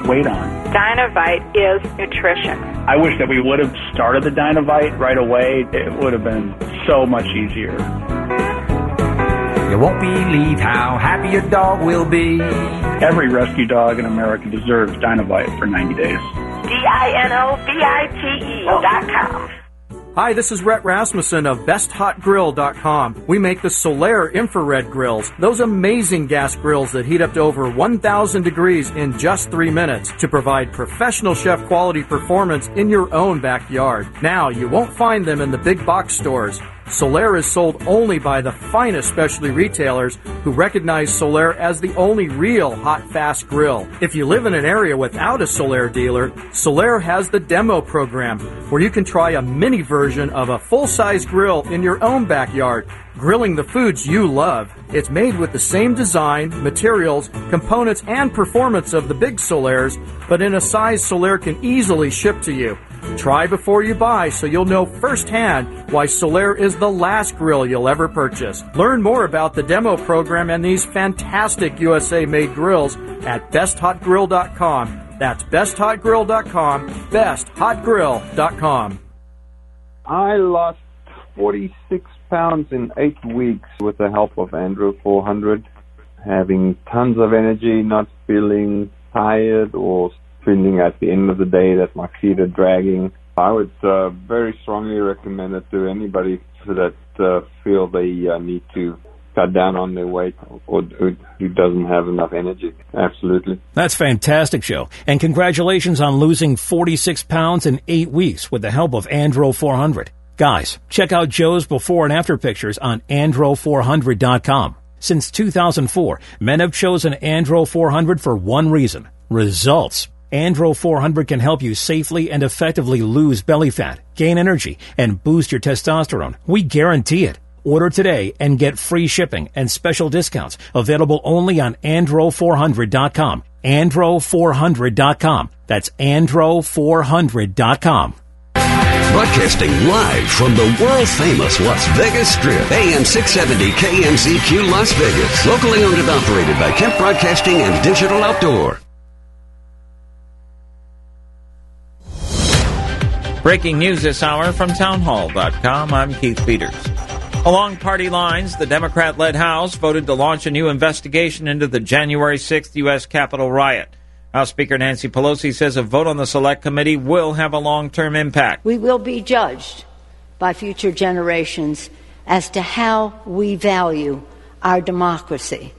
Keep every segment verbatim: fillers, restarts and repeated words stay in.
weight on. Dynovite is nutrition. I wish that we would have started the Dynovite right away. It would have been so much easier. You won't believe how happy your dog will be. Every rescue dog in America deserves Dynovite for ninety days. D I N O V I T E dot com. Hi, this is Rhett Rasmussen of best hot grill dot com. We make the Solaire infrared grills, those amazing gas grills that heat up to over one thousand degrees in just three minutes to provide professional chef quality performance in your own backyard. Now, you won't find them in the big box stores. Solaire is sold only by the finest specialty retailers who recognize Solaire as the only real hot, fast grill. If you live in an area without a Solaire dealer, Solaire has the demo program where you can try a mini version of a full-size grill in your own backyard, grilling the foods you love. It's made with the same design, materials, components, and performance of the big Solaires, but in a size Solaire can easily ship to you. Try before you buy so you'll know firsthand why Solaire is the last grill you'll ever purchase. Learn more about the demo program and these fantastic U S A-made grills at best hot grill dot com. That's best hot grill dot com, best hot grill dot com. I lost forty-six pounds in eight weeks with the help of Andro four hundred, having tons of energy, not feeling tired or feeling at the end of the day that my feet are dragging. I would uh, very strongly recommend it to anybody that uh, feel they uh, need to cut down on their weight or who doesn't have enough energy. Absolutely. That's fantastic, Joe. And congratulations on losing forty-six pounds in eight weeks with the help of Andro four hundred. Guys, check out Joe's before and after pictures on andro four hundred dot com. Since two thousand four, men have chosen Andro four hundred for one reason: results. Andro four hundred can help you safely and effectively lose belly fat, gain energy, and boost your testosterone. We guarantee it. Order today and get free shipping and special discounts available only on andro four hundred dot com. andro four hundred dot com. That's andro four hundred dot com. Broadcasting live from the world-famous Las Vegas Strip, A M six seventy K M Z Q Las Vegas. Locally owned and operated by Kemp Broadcasting and Digital Outdoor. Breaking news this hour from townhall dot com. I'm Keith Peters. Along party lines, the Democrat-led House voted to launch a new investigation into the January sixth U S Capitol riot. House Speaker Nancy Pelosi says a vote on the Select Committee will have a long-term impact. We will be judged by future generations as to how we value our democracy.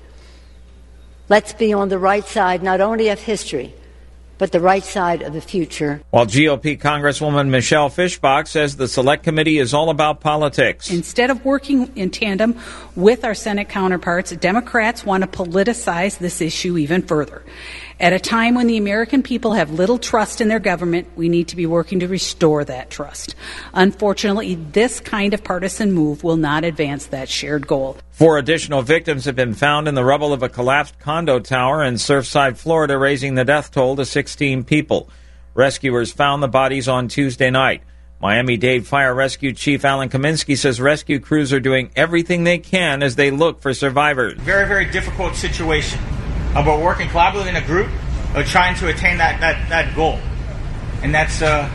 Let's be on the right side not only of history, but the right side of the future. While G O P Congresswoman Michelle Fischbach says the Select Committee is all about politics. Instead of working in tandem with our Senate counterparts, Democrats want to politicize this issue even further. At a time when the American people have little trust in their government, we need to be working to restore that trust. Unfortunately, this kind of partisan move will not advance that shared goal. Four additional victims have been found in the rubble of a collapsed condo tower in Surfside, Florida, raising the death toll to sixteen people. Rescuers found the bodies on Tuesday night. Miami-Dade Fire Rescue Chief Alan Kaminsky says rescue crews are doing everything they can as they look for survivors. Very, very difficult situation. Uh, we're working collaboratively in a group, uh, trying to attain that, that, that goal, and that's uh,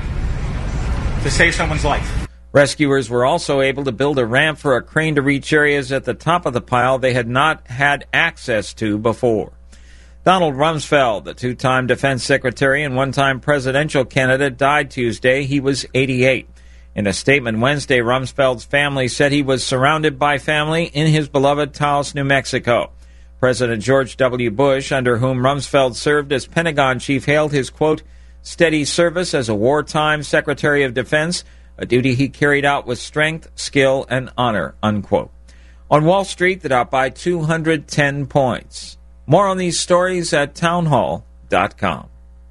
to save someone's life. Rescuers were also able to build a ramp for a crane to reach areas at the top of the pile they had not had access to before. Donald Rumsfeld, the two-time defense secretary and one-time presidential candidate, died Tuesday. He was eighty-eight. In a statement Wednesday, Rumsfeld's family said he was surrounded by family in his beloved Taos, New Mexico. President George W. Bush, under whom Rumsfeld served as Pentagon chief, hailed his, quote, steady service as a wartime Secretary of Defense, a duty he carried out with strength, skill, and honor, unquote. On Wall Street, the Dow by two hundred ten points. More on these stories at townhall dot com.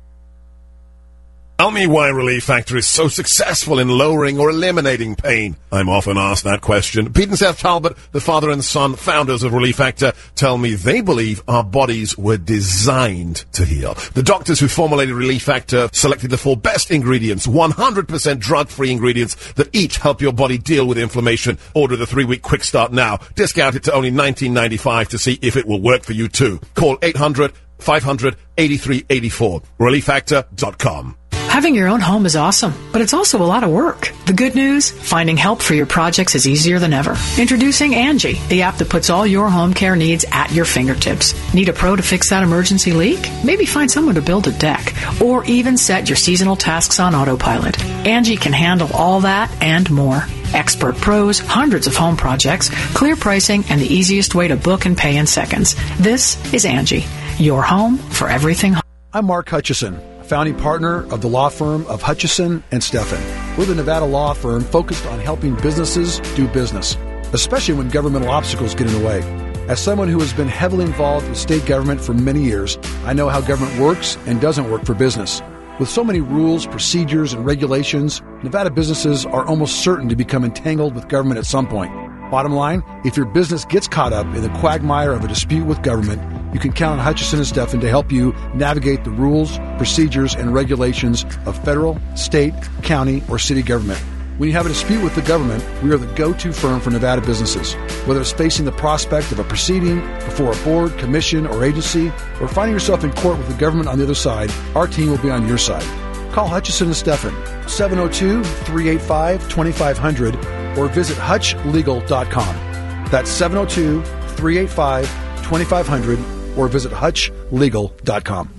Tell me why Relief Factor is so successful in lowering or eliminating pain. I'm often asked that question. Pete and Seth Talbot, the father and son founders of Relief Factor, tell me they believe our bodies were designed to heal. The doctors who formulated Relief Factor selected the four best ingredients, one hundred percent drug-free ingredients that each help your body deal with inflammation. Order the three-week quick start now. Discount it to only nineteen ninety-five to see if it will work for you too. Call eight hundred five hundred, eighty-three eighty-four. relief factor dot com. Having your own home is awesome, but it's also a lot of work. The good news? Finding help for your projects is easier than ever. Introducing Angie, the app that puts all your home care needs at your fingertips. Need a pro to fix that emergency leak? Maybe find someone to build a deck, or even set your seasonal tasks on autopilot. Angie can handle all that and more. Expert pros, hundreds of home projects, clear pricing, and the easiest way to book and pay in seconds. This is Angie, your home for everything. I'm Mark Hutchison, founding partner of the law firm of Hutchison and Steffen. We're the Nevada law firm focused on helping businesses do business, especially when governmental obstacles get in the way. As someone who has been heavily involved with state government for many years, I know how government works and doesn't work for business. With so many rules, procedures, and regulations, Nevada businesses are almost certain to become entangled with government at some point. Bottom line, if your business gets caught up in the quagmire of a dispute with government, you can count on Hutchison and Steffen to help you navigate the rules, procedures, and regulations of federal, state, county, or city government. When you have a dispute with the government, we are the go-to firm for Nevada businesses. Whether it's facing the prospect of a proceeding before a board, commission, or agency, or finding yourself in court with the government on the other side, our team will be on your side. Call Hutchison and Steffen, seven oh two, three eight five, two five zero zero, or visit hutch legal dot com. That's seven oh two, three eight five, two five zero zero, or visit hutch legal dot com.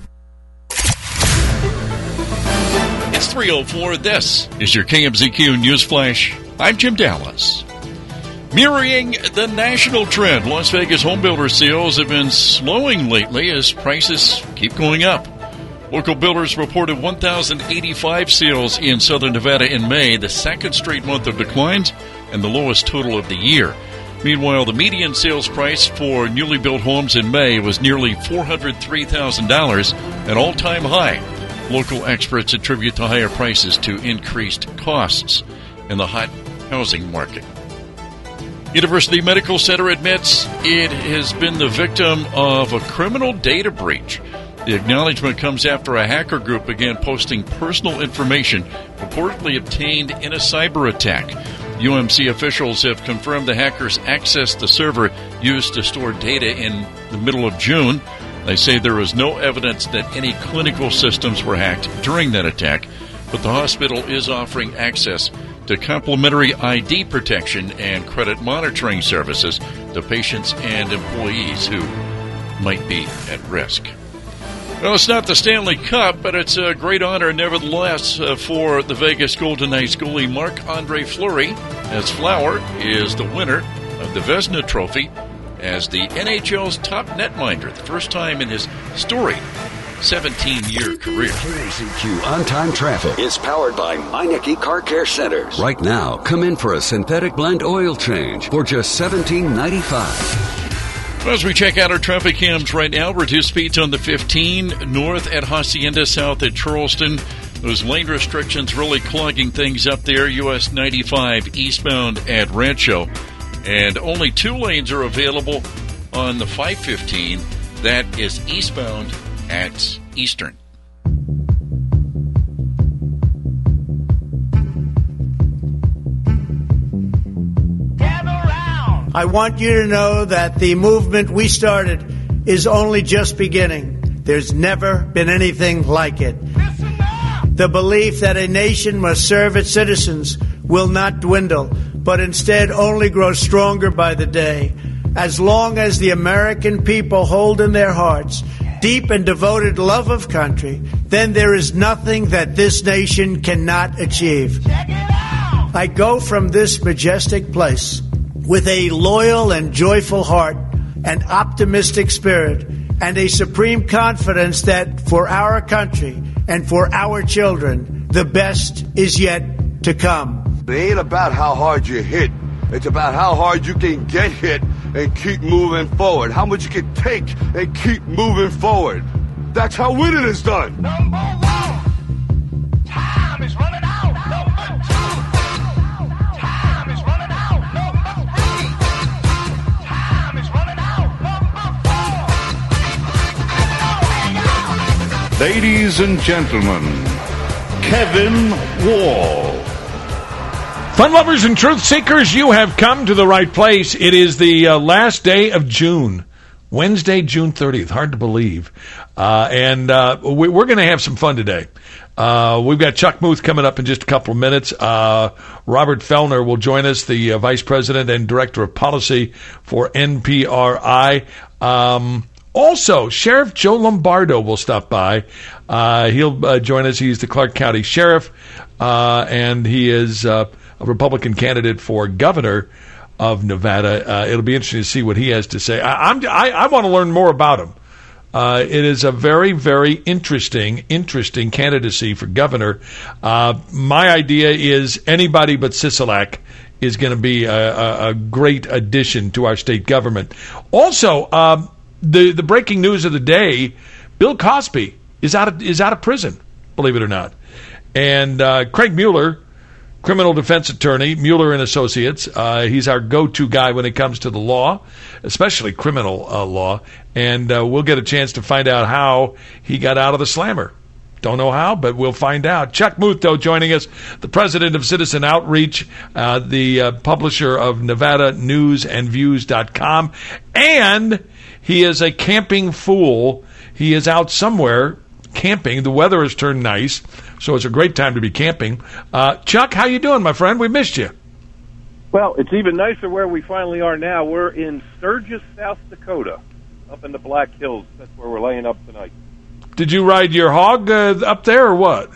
It's three oh four. This is your K M Z Q News Flash. I'm Jim Dallas. Mirroring the national trend, Las Vegas homebuilder sales have been slowing lately as prices keep going up. Local builders reported one thousand eighty-five sales in southern Nevada in May, the second straight month of declines and the lowest total of the year. Meanwhile, the median sales price for newly built homes in May was nearly four hundred three thousand dollars, an all-time high. Local experts attribute the higher prices to increased costs in the hot housing market. University Medical Center admits it has been the victim of a criminal data breach. The acknowledgement comes after a hacker group began posting personal information reportedly obtained in a cyber attack. U M C officials have confirmed the hackers accessed the server used to store data in the middle of June. They say there is no evidence that any clinical systems were hacked during that attack, but the hospital is offering access to complimentary I D protection and credit monitoring services to patients and employees who might be at risk. Well, it's not the Stanley Cup, but it's a great honor nevertheless uh, for the Vegas Golden Knights goalie Marc-Andre Fleury, as Flower is the winner of the Vezina Trophy as the N H L's top netminder, the first time in his storied seventeen-year career. K M Z Q On-Time Traffic is powered by Meineke Car Care Centers. Right now, come in for a synthetic blend oil change for just seventeen ninety-five. As we check out our traffic cams right now, reduced speeds on the fifteen north at Hacienda, south at Charleston. Those lane restrictions really clogging things up there. U S ninety-five eastbound at Rancho. And only two lanes are available on the five fifteen. That is eastbound at Eastern. I want you to know that the movement we started is only just beginning. There's never been anything like it. The belief that a nation must serve its citizens will not dwindle, but instead only grow stronger by the day. As long as the American people hold in their hearts deep and devoted love of country, then there is nothing that this nation cannot achieve. I go from this majestic place with a loyal and joyful heart, an optimistic spirit, and a supreme confidence that for our country and for our children, the best is yet to come. It ain't about how hard you hit. It's about how hard you can get hit and keep moving forward. How much you can take and keep moving forward. That's how winning is done. Number one, time is running out. Number two, time is running out. Number three, time is running out. Number four. Ladies and gentlemen, Kevin Wall. Fun lovers and truth seekers, you have come to the right place. It is the uh, last day of June. Wednesday, June thirtieth. Hard to believe. Uh, and uh, we, we're going to have some fun today. Uh, we've got Chuck Muth coming up in just a couple of minutes. Uh, Robert Fellner will join us, the uh, Vice President and Director of Policy for N P R I. Um, also, Sheriff Joe Lombardo will stop by. Uh, he'll uh, join us. He's the Clark County Sheriff, uh, and he is uh, a Republican candidate for governor of Nevada. Uh, it'll be interesting to see what he has to say. I, I'm, I, I want to learn more about him. Uh, it is a very, very interesting, interesting candidacy for governor. Uh, my idea is anybody but Sisolak is going to be a, a, a great addition to our state government. Also, um, the the breaking news of the day: Bill Cosby is out of is out of prison. Believe it or not, and uh, Craig Mueller, criminal defense attorney, Mueller and Associates. Uh, he's our go-to guy when it comes to the law, especially criminal uh, law. And uh, we'll get a chance to find out how he got out of the slammer. Don't know how, but we'll find out. Chuck Muth, though, joining us, the president of Citizen Outreach, uh, the uh, publisher of Nevada News and Views dot com. And he is a camping fool. He is out somewhere camping. The weather has turned nice, so it's a great time to be camping. Uh, Chuck, how you doing, my friend? We missed you. Well, it's even nicer where we finally are now. We're in Sturgis, South Dakota, up in the Black Hills. That's where we're laying up tonight. Did you ride your hog uh, up there or what?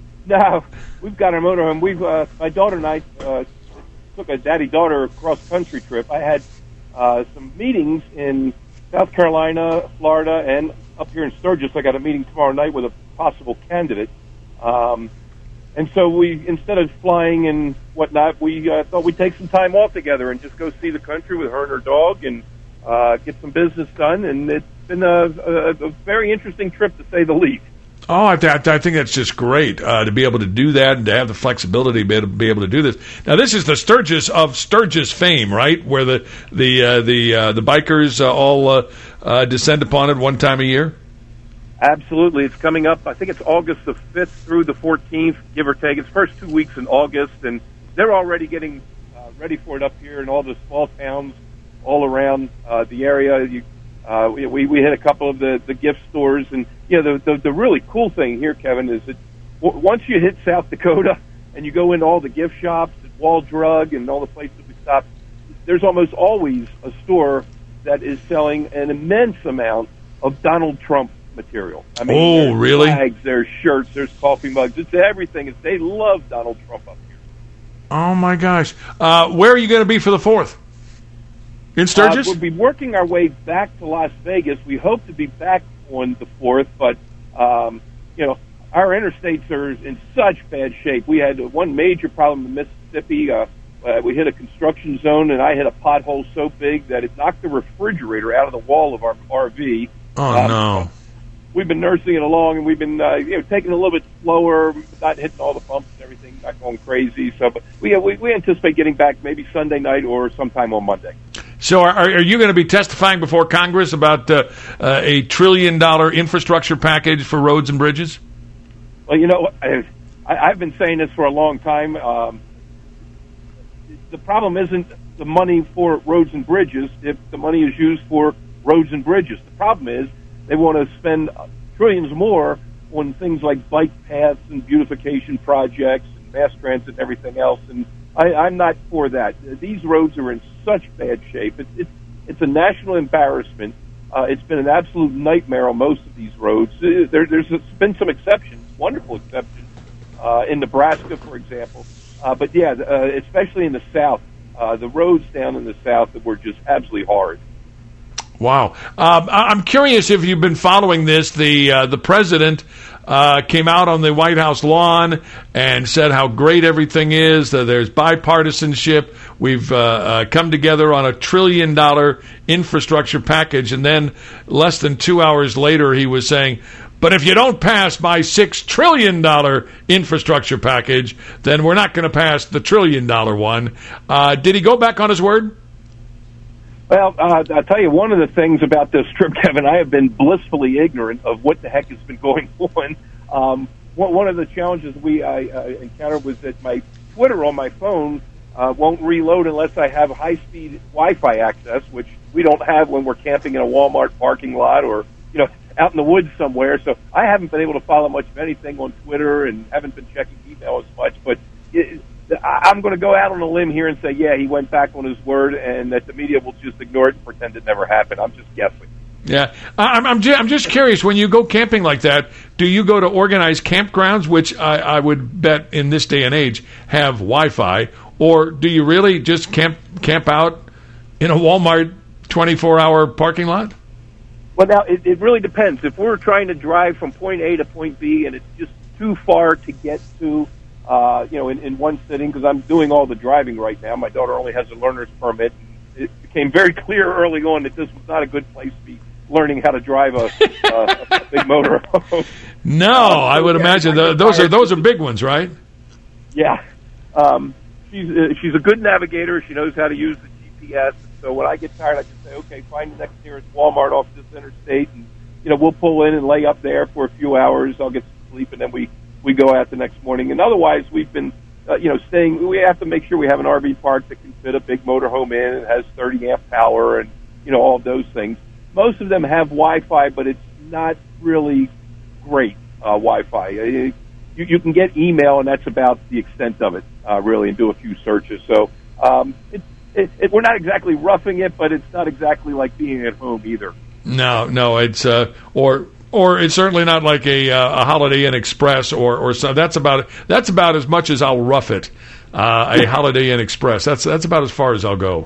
No, we've got our motorhome. We've uh, my daughter and I uh, took a daddy-daughter cross-country trip. I had uh, some meetings in South Carolina, Florida, and up here in Sturgis. I got a meeting tomorrow night with a possible candidate. Um, and so we, instead of flying and whatnot, we uh, thought we'd take some time off together and just go see the country with her and her dog and uh, get some business done. And it's been a, a, a very interesting trip, to say the least. Oh, I, th- I think that's just great uh, to be able to do that and to have the flexibility to be able to, be able to do this. Now, this is the Sturgis of Sturgis fame, right? Where the the uh, the uh, the bikers uh, all uh, uh, descend upon it one time a year. Absolutely, it's coming up. I think it's August the fifth through the fourteenth, give or take. It's first two weeks in August, and they're already getting uh, ready for it up here in all the small towns all around uh, the area. You, uh, we we hit a couple of the, the gift stores, and you know the, the the really cool thing here, Kevin, is that w- once you hit South Dakota and you go into all the gift shops, at Wall Drug, and all the places we stop, there's almost always a store that is selling an immense amount of Donald Trump material. I mean, oh, there's really? Flags, there's shirts, there's coffee mugs, it's everything. It's, they love Donald Trump up here. Oh my gosh! Uh, where are you going to be for the fourth? In Sturgis? Uh, we'll be working our way back to Las Vegas. We hope to be back on the fourth, but um, you know, our interstates are in such bad shape. We had one major problem in Mississippi. Uh, uh, we hit a construction zone, and I hit a pothole so big that it knocked the refrigerator out of the wall of our R V. Oh um, no! We've been nursing it along, and we've been uh, you know taking it a little bit slower, not hitting all the bumps and everything, not going crazy. So, but we we, we anticipate getting back maybe Sunday night or sometime on Monday. So, are, are you going to be testifying before Congress about uh, uh, a trillion dollar infrastructure package for roads and bridges? Well, you know, I, I've been saying this for a long time. Um, the problem isn't the money for roads and bridges if the money is used for roads and bridges. The problem is they want to spend trillions more on things like bike paths and beautification projects and mass transit and everything else. And I, I'm not for that. These roads are in such bad shape. It's it's, it's a national embarrassment. Uh, it's been an absolute nightmare on most of these roads. There, there's been some exceptions, wonderful exceptions, uh, in Nebraska, for example. Uh, but yeah, uh, especially in the South, uh, the roads down in the South that were just absolutely hard. Wow. Um, I'm curious if you've been following this. The uh, the president uh, came out on the White House lawn and said how great everything is, that there's bipartisanship. We've uh, uh, come together on a trillion dollar infrastructure package. And then less than two hours later, he was saying, but if you don't pass my six trillion dollar infrastructure package, then we're not going to pass the trillion dollar one. Uh, did he go back on his word? Well, uh, I'll tell you, one of the things about this trip, Kevin, I have been blissfully ignorant of what the heck has been going on. Um, one of the challenges we I, uh, encountered was that my Twitter on my phone uh, won't reload unless I have high-speed Wi-Fi access, which we don't have when we're camping in a Walmart parking lot or, you know, out in the woods somewhere. So I haven't been able to follow much of anything on Twitter and haven't been checking email as much. But it, I'm going to go out on a limb here and say, yeah, he went back on his word, and that the media will just ignore it and pretend it never happened. I'm just guessing. Yeah, I'm I'm just, I'm just curious. When you go camping like that, do you go to organized campgrounds, which I, I would bet in this day and age have Wi-Fi, or do you really just camp camp out in a Walmart twenty-four hour parking lot? Well, now it, it really depends. If we're trying to drive from point A to point B, and it's just too far to get to, uh, you know, in, in one sitting, because I'm doing all the driving right now. My daughter only has a learner's permit. It became very clear early on that this was not a good place to be learning how to drive a, uh, a big motorhome. No, um, so I would yeah, imagine the, those are those are big ones, right? Yeah, um, she's uh, she's a good navigator. She knows how to use the G P S. So when I get tired, I just say, okay, find the next nearest Walmart off this interstate, and you know we'll pull in and lay up there for a few hours. I'll get some sleep, and then we we go out the next morning. And otherwise, we've been uh, you know staying. We have to make sure we have an R V park that can fit a big motorhome in and has thirty amp power, and you know all of those things. Most of them have Wi-Fi, but it's not really great uh, Wi-Fi. You, you can get email, and that's about the extent of it, uh, really, and do a few searches. So um, it, it, it, we're not exactly roughing it, but it's not exactly like being at home either. No, no, it's uh, or or it's certainly not like a, uh, a Holiday Inn Express or or so. That's about that's about as much as I'll rough it. Uh, a Holiday Inn Express. That's that's about as far as I'll go.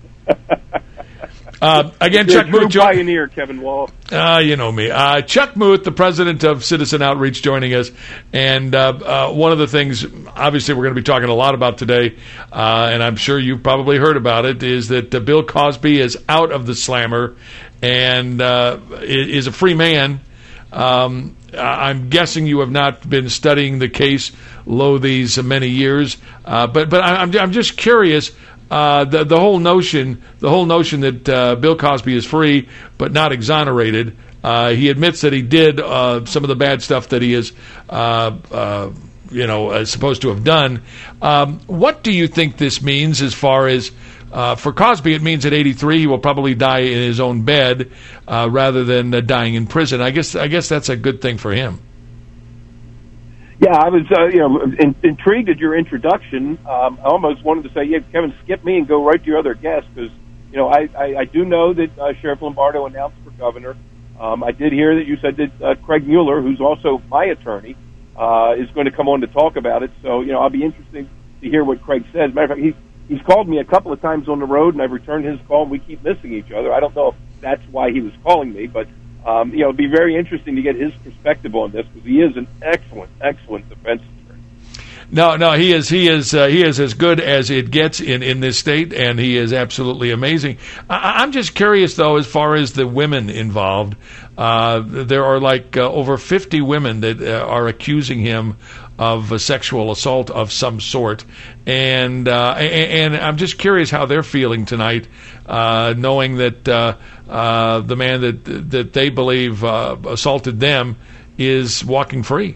Uh, again, You're Chuck a true Muth. Jo- pioneer, Kevin Wall. Uh, you know me. Uh, Chuck Muth, the president of Citizen Outreach, joining us. And uh, uh, one of the things, obviously, we're going to be talking a lot about today, uh, and I'm sure you've probably heard about it, is that uh, Bill Cosby is out of the slammer and uh, is a free man. Um, I'm guessing you have not been studying the case lo these many years, uh, but but I'm I'm just curious. Uh, the the whole notion, the whole notion that uh, Bill Cosby is free but not exonerated. Uh, he admits that he did uh, some of the bad stuff that he is, uh, uh, you know, uh, supposed to have done. Um, what do you think this means as far as uh, for Cosby? It means at eighty-three he will probably die in his own bed uh, rather than uh, dying in prison. I guess I guess that's a good thing for him. Yeah, I was, uh, you know, in, intrigued at your introduction. Um, I almost wanted to say, yeah, Kevin, skip me and go right to your other guest because, you know, I, I, I do know that uh, Sheriff Lombardo announced for governor. Um, I did hear that you said that uh, Craig Mueller, who's also my attorney, uh, is going to come on to talk about it. So, you know, I'll be interested to hear what Craig says. Matter of fact, he, he's called me a couple of times on the road, and I've returned his call, and we keep missing each other. I don't know if that's why he was calling me, but Um, you know, it'd be very interesting to get his perspective on this because he is an excellent, excellent defense attorney. No, no, he is, he is, uh, he is as good as it gets in, in this state, and he is absolutely amazing. I, I'm just curious, though, as far as the women involved. Uh, there are like uh, over fifty women that uh, are accusing him of a sexual assault of some sort, and uh, and, and I'm just curious how they're feeling tonight, uh, knowing that uh, uh, the man that that they believe uh, assaulted them is walking free.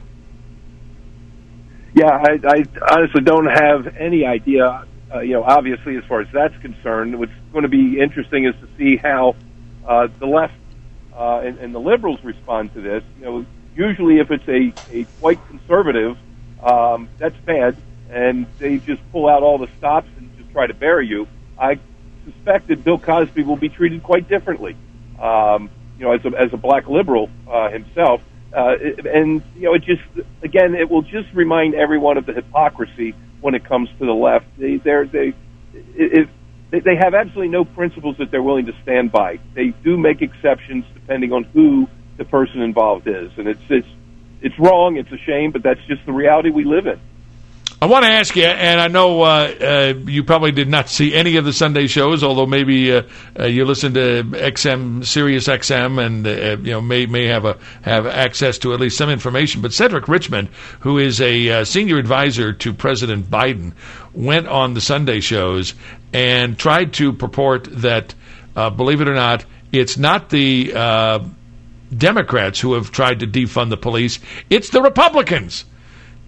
Yeah, I, I honestly don't have any idea. Uh, you know, obviously, as far as that's concerned, what's going to be interesting is to see how uh, the left uh, and, and the liberals respond to this. You know, usually if it's a, a white conservative, um, that's bad, and they just pull out all the stops and just try to bury you. I suspect that Bill Cosby will be treated quite differently. Um, you know, as a, as a black liberal uh, himself. Uh, and, you know, it just, again, it will just remind everyone of the hypocrisy when it comes to the left. They, they're, they, it, it, they have absolutely no principles that they're willing to stand by. They do make exceptions depending on who the person involved is. And it's, it's, it's wrong, it's a shame, but that's just the reality we live in. I want to ask you, and I know uh, uh, you probably did not see any of the Sunday shows, although maybe uh, uh, you listen to X M, Sirius X M, and uh, you know may may have a have access to at least some information. But Cedric Richmond, who is a uh, senior advisor to President Biden, went on the Sunday shows and tried to purport that, uh, believe it or not, it's not the uh, Democrats who have tried to defund the police; it's the Republicans. Do you,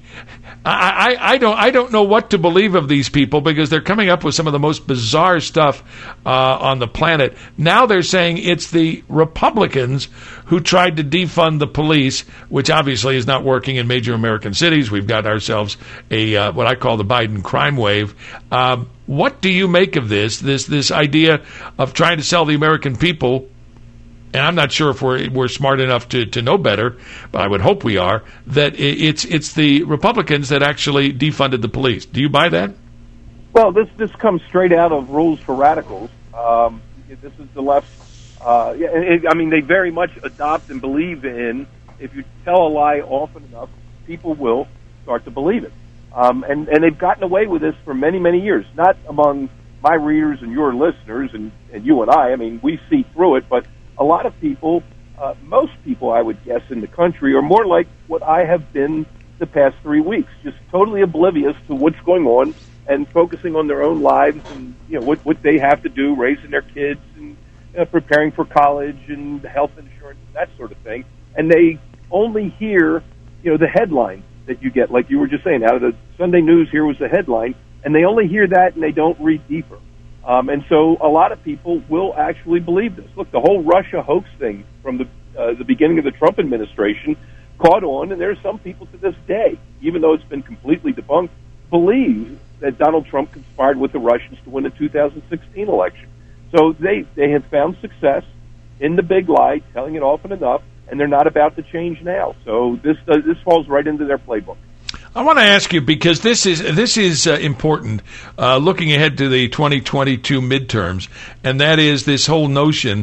I, I, I don't I don't know what to believe of these people because they're coming up with some of the most bizarre stuff uh, on the planet. Now they're saying it's the Republicans who tried to defund the police, which obviously is not working in major American cities. We've got ourselves a uh, what I call the Biden crime wave. Um, what do you make of this this this idea of trying to sell the American people? And I'm not sure if we're we're smart enough to, to know better, but I would hope we are, that it's it's the Republicans that actually defunded the police. Do you buy that? Well, this this comes straight out of Rules for Radicals. Um, this is the left. Uh, yeah, it, I mean, they very much adopt and believe in, if you tell a lie often enough, people will start to believe it. Um, and, and they've gotten away with this for many, many years, not among my readers and your listeners and, and you and I. I mean, we see through it, but a lot of people, uh, most people, I would guess, in the country are more like what I have been the past three weeks, just totally oblivious to what's going on and focusing on their own lives and, you know, what, what they have to do, raising their kids and uh, preparing for college and health insurance and that sort of thing. And they only hear, you know, the headline that you get, like you were just saying, out of the Sunday news, here was the headline, and they only hear that and they don't read deeper. Um, and so a lot of people will actually believe this. Look, the whole Russia hoax thing from the uh, the beginning of the Trump administration caught on, and there are some people to this day, even though it's been completely debunked, believe that Donald Trump conspired with the Russians to win the two thousand sixteen election. So they, they have found success in the big lie, telling it often enough, and they're not about to change now. So this uh, this falls right into their playbook. I want to ask you, because this is this is uh, important, uh, looking ahead to the twenty twenty-two midterms, and that is this whole notion,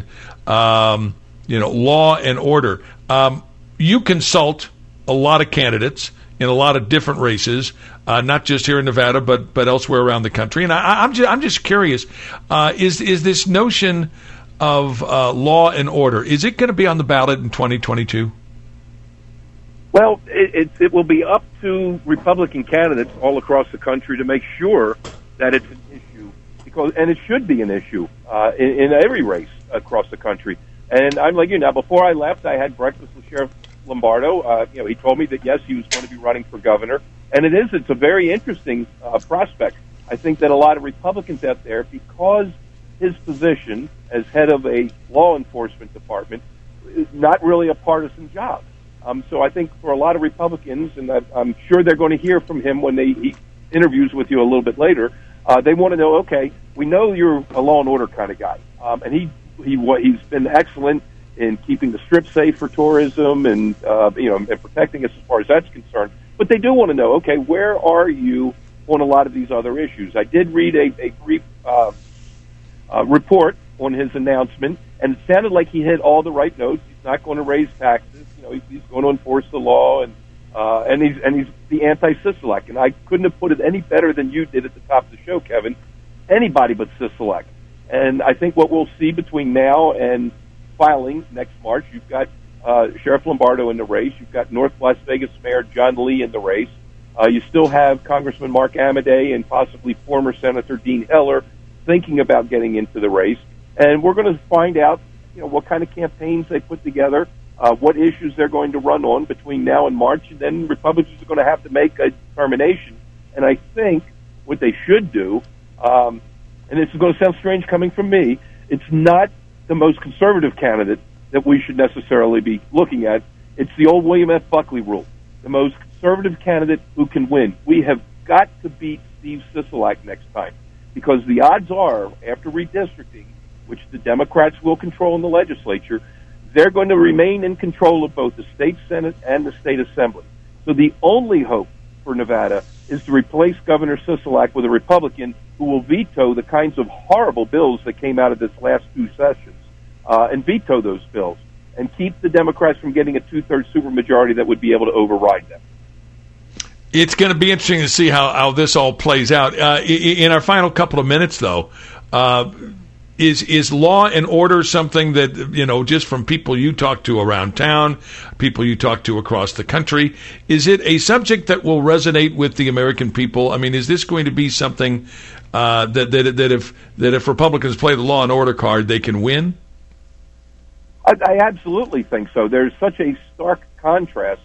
um, you know, law and order. Um, you consult a lot of candidates in a lot of different races, uh, not just here in Nevada, but but elsewhere around the country. And I, I'm just I'm just curious, uh, is is this notion of uh, law and order, is it going to be on the ballot in twenty twenty-two? Well, it, it, it will be up to Republican candidates all across the country to make sure that it's an issue, because, and it should be an issue uh, in, in every race across the country. And I'm like you now. Before I left, I had breakfast with Sheriff Lombardo. Uh, you know, he told me that yes, he was going to be running for governor, and it is. It's a very interesting uh, prospect. I think that a lot of Republicans out there, because his position as head of a law enforcement department is not really a partisan job. Um, so I think for a lot of Republicans, and I, I'm sure they're going to hear from him when they he interviews with you a little bit later, uh, they want to know, okay, we know you're a law and order kind of guy. Um, and he, he he's been excellent in keeping the Strip safe for tourism and, uh, you know, and protecting us as far as that's concerned. But they do want to know, okay, where are you on a lot of these other issues? I did read a, a brief uh, uh, report on his announcement, and it sounded like he hit all the right notes. He's not going to raise taxes. You know, he's, he's going to enforce the law, and uh, and he's and he's the anti-Sisolak. And I couldn't have put it any better than you did at the top of the show, Kevin. Anybody but Sisolak. And I think what we'll see between now and filing next March, you've got uh, Sheriff Lombardo in the race. You've got North Las Vegas Mayor John Lee in the race. Uh, you still have Congressman Mark Amodei and possibly former Senator Dean Heller thinking about getting into the race. And we're going to find out, you know, what kind of campaigns they put together, uh, what issues they're going to run on between now and March, and then Republicans are going to have to make a determination. And I think what they should do, um, and this is going to sound strange coming from me, it's not the most conservative candidate that we should necessarily be looking at. It's the old William F. Buckley rule, the most conservative candidate who can win. We have got to beat Steve Sisolak next time, because the odds are, after redistricting, which the Democrats will control in the legislature, they're going to remain in control of both the state Senate and the state Assembly. So the only hope for Nevada is to replace Governor Sisolak with a Republican who will veto the kinds of horrible bills that came out of this last two sessions, uh, and veto those bills, and keep the Democrats from getting a two-thirds supermajority that would be able to override them. It's going to be interesting to see how, how this all plays out. Uh, in our final couple of minutes, though, uh, Is is law and order something that, you know, just from people you talk to around town, people you talk to across the country, is it a subject that will resonate with the American people? I mean, is this going to be something uh, that, that that if that if Republicans play the law and order card, they can win? I, I absolutely think so. There's such a stark contrast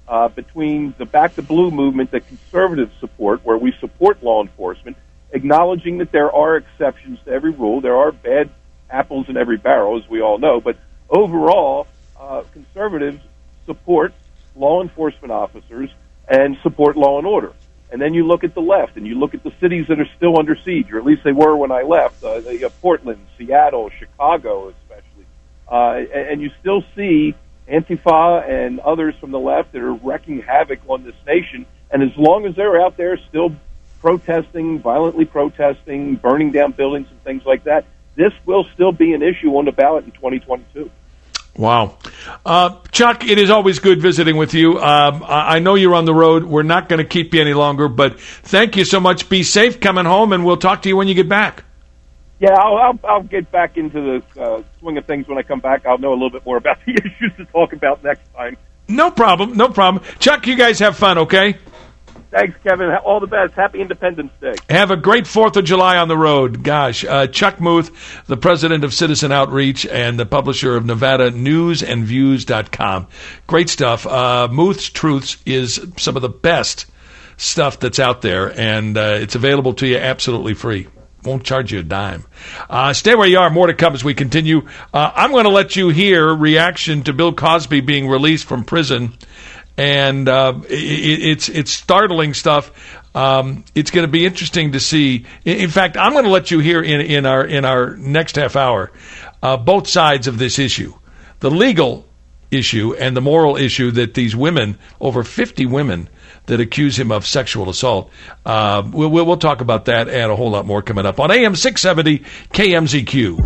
uh, between the Back the Blue movement that conservatives support, where we support law enforcement, acknowledging that there are exceptions to every rule. There are bad apples in every barrel, as we all know. But overall, uh, conservatives support law enforcement officers and support law and order. And then you look at the left, and you look at the cities that are still under siege, or at least they were when I left, uh, the, uh, Portland, Seattle, Chicago especially. Uh, and, and you still see Antifa and others from the left that are wreaking havoc on this nation. And as long as they're out there still protesting, violently protesting, burning down buildings and things like that, this will still be an issue on the ballot in twenty twenty-two. Wow. Uh, Chuck, it is always good visiting with you. Um, I, I know you're on the road. We're not going to keep you any longer, but thank you so much. Be safe coming home, and we'll talk to you when you get back. Yeah, I'll, I'll, I'll get back into the uh, swing of things when I come back. I'll know a little bit more about the issues to talk about next time. No problem. No problem. Chuck, you guys have fun, okay? Thanks, Kevin. All the best. Happy Independence Day. Have a great fourth of July on the road. Gosh, uh, Chuck Muth, the president of Citizen Outreach and the publisher of Nevada News and Views dot com. Great stuff. Uh, Muth's Truths is some of the best stuff that's out there, and uh, it's available to you absolutely free. Won't charge you a dime. Uh, stay where you are. More to come as we continue. Uh, I'm going to let you hear reaction to Bill Cosby being released from prison. And uh, it, it's it's startling stuff. Um, it's going to be interesting to see. In, in fact, I'm going to let you hear in, in our in our next half hour uh, both sides of this issue, the legal issue and the moral issue that these women, over fifty women, that accuse him of sexual assault. Uh, we'll, we'll we'll talk about that and a whole lot more coming up on A M six seventy K M Z Q.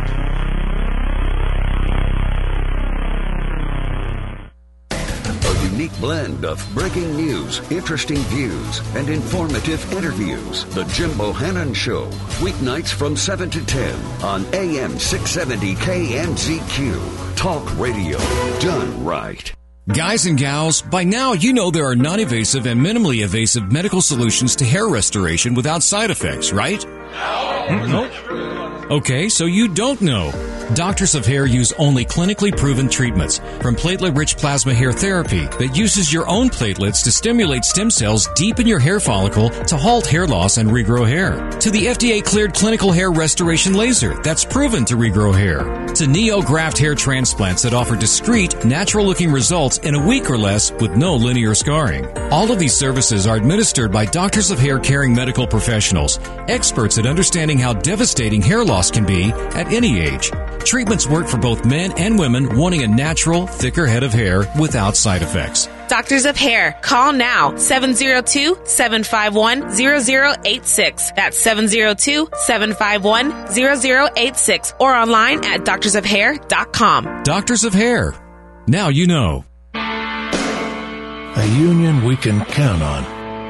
Unique blend of breaking news, interesting views, and informative interviews. The Jim Bohannon Show, weeknights from seven to ten on A M six seventy K M Z Q. Talk radio done right. Guys and gals, by now you know there are non-invasive and minimally invasive medical solutions to hair restoration without side effects, right? No. Nope. Okay, so you don't know. Doctors of Hair use only clinically proven treatments, from platelet-rich plasma hair therapy that uses your own platelets to stimulate stem cells deep in your hair follicle to halt hair loss and regrow hair, to the F D A-cleared clinical hair restoration laser that's proven to regrow hair, to NeoGraft hair transplants that offer discreet, natural-looking results in a week or less with no linear scarring. All of these services are administered by Doctors of Hair caring medical professionals, experts at understanding how devastating hair loss can be at any age. Treatments work for both men and women wanting a natural, thicker head of hair without side effects. Doctors of Hair. Call now. seven oh two, seven five one, oh oh eight six. That's seven oh two, seven five one, oh oh eight six. Or online at doctors of hair dot com. Doctors of Hair. Now you know. A union we can count on.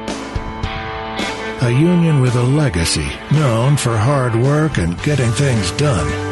A union with a legacy known for hard work and getting things done.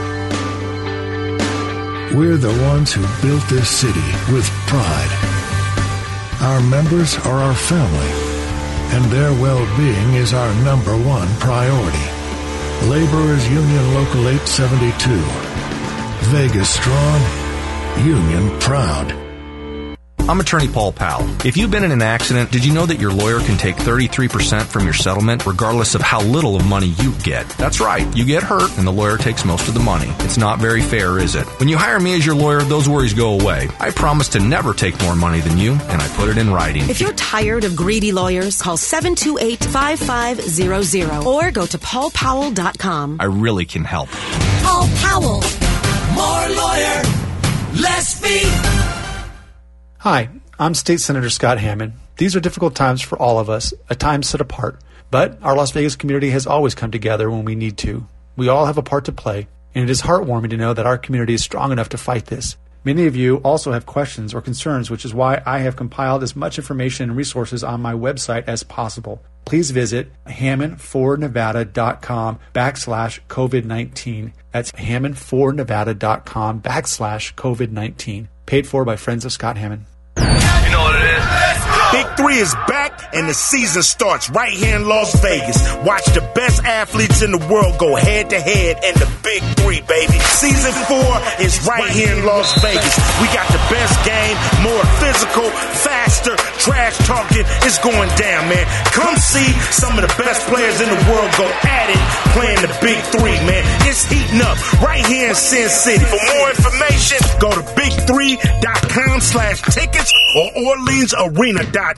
We're the ones who built this city with pride. Our members are our family, and their well-being is our number one priority. Laborers Union Local eight seventy-two. Vegas strong, union proud. I'm attorney Paul Powell. If you've been in an accident, did you know that your lawyer can take thirty-three percent from your settlement regardless of how little of money you get? That's right. You get hurt and the lawyer takes most of the money. It's not very fair, is it? When you hire me as your lawyer, those worries go away. I promise to never take more money than you, and I put it in writing. If you're tired of greedy lawyers, call seven two eight, five five zero zero or go to paul powell dot com. I really can help. Paul Powell. More lawyer, less fee. Hi, I'm State Senator Scott Hammond. These are difficult times for all of us, a time set apart. But our Las Vegas community has always come together when we need to. We all have a part to play, and it is heartwarming to know that our community is strong enough to fight this. Many of you also have questions or concerns, which is why I have compiled as much information and resources on my website as possible. Please visit hammond for nevada dot com backslash COVID nineteen. That's hammond for nevada dot com backslash COVID nineteen. Paid for by Friends of Scott Hammond. You know what it is? Big Three is back, and the season starts right here in Las Vegas. Watch the best athletes in the world go head to head in the Big Three, baby. Season four is right here in Las Vegas. We got the best game, more physical, faster, trash talking. It's going down, man. Come see some of the best players in the world go at it playing the Big Three, man. It's heating up right here in Sin City. For more information, go to big three dot com slash tickets or orleans arena dot